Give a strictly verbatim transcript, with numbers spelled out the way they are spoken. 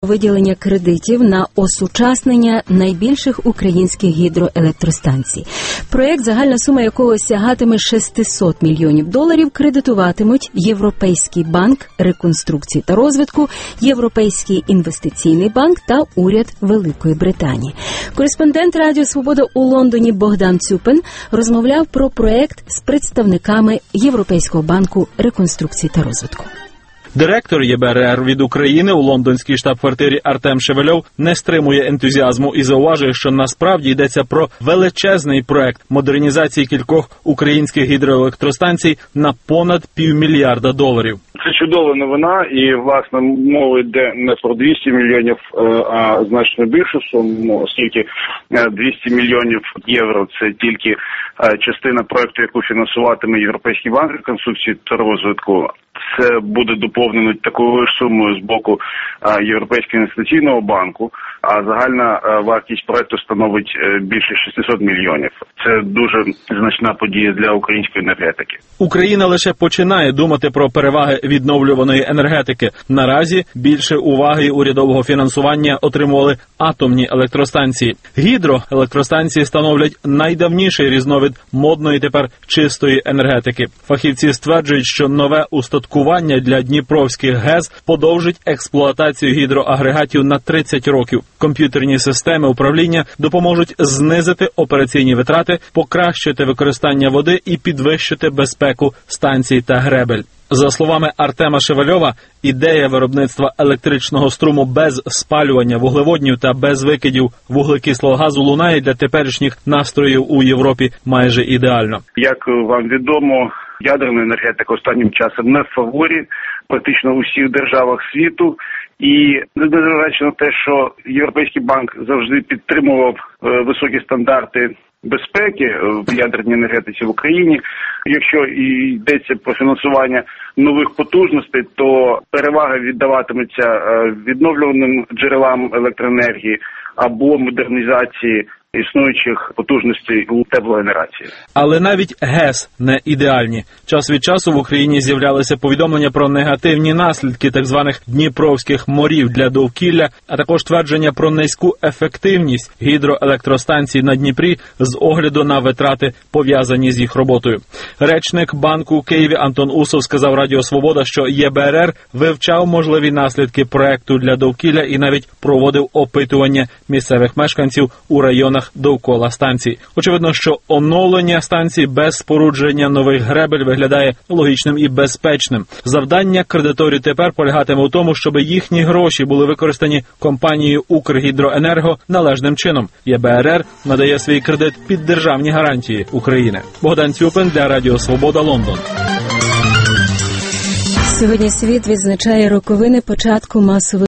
виділення кредитів на осучаснення найбільших українських гідроелектростанцій. Проєкт, загальна сума якого сягатиме шістсот мільйонів доларів, кредитуватимуть Європейський банк реконструкції та розвитку, Європейський інвестиційний банк та уряд Великої Британії. Кореспондент Радіо Свобода у Лондоні Богдан Цюпин розмовляв про проєкт з представниками Європейського банку реконструкції та розвитку. Директор ЄБРР від України у лондонській штаб-квартирі Артем Шевельов не стримує ентузіазму і зауважує, що насправді йдеться про величезний проект модернізації кількох українських гідроелектростанцій на понад півмільярда доларів. Це чудова новина, і, власне, мова йде не про двісті мільйонів, а значно більшу суму, оскільки двісті мільйонів євро – це тільки частина проекту, яку фінансуватиме Європейський банк реконструкції та розвитку. Це буде доповнено такою ж сумою з боку Європейського інвестиційного банку, а загальна вартість проекту становить більше шістсот мільйонів. Це дуже значна подія для української енергетики. Україна лише починає думати про переваги відновлюваної енергетики. Наразі більше уваги і урядового фінансування отримували атомні електростанції. Гідроелектростанції становлять найдавніший різновид модної тепер чистої енергетики. Фахівці стверджують, що нове устаткування для дніпровських ГЕС подовжить експлуатацію гідроагрегатів на тридцять років. Комп'ютерні системи управління допоможуть знизити операційні витрати, покращити використання води і підвищити безпеку станцій та гребель. За словами Артема Шевельова, ідея виробництва електричного струму без спалювання вуглеводнів та без викидів вуглекислого газу лунає для теперішніх настроїв у Європі майже ідеально. Як вам відомо, ядерна енергетика останнім часом не в фаворі практично у всіх державах світу. І незважаючи на те, що Європейський банк завжди підтримував високі стандарти безпеки в ядерній енергетиці в Україні, якщо і йдеться про фінансування нових потужностей, то перевага віддаватиметься відновлюваним джерелам електроенергії або модернізації існуючих потужностей у теплогенерації. Але навіть ГЕС не ідеальні. Час від часу в Україні з'являлися повідомлення про негативні наслідки так званих дніпровських морів для довкілля, а також твердження про низьку ефективність гідроелектростанцій на Дніпрі з огляду на витрати, пов'язані з їх роботою. Речник банку у Києві Антон Усов сказав Радіо Свобода, що ЄБРР вивчав можливі наслідки проекту для довкілля і навіть проводив опитування місцевих мешканців у районах довкола станцій. Очевидно, що оновлення станцій без спорудження нових гребель виглядає логічним і безпечним. Завдання кредиторів тепер полягатиме у тому, щоб їхні гроші були використані компанією «Укргідроенерго» належним чином. ЄБРР надає свій кредит під державні гарантії України. Богдан Цюпин для Радіо Свобода, Лондон. Сьогодні світ відзначає роковини початку масової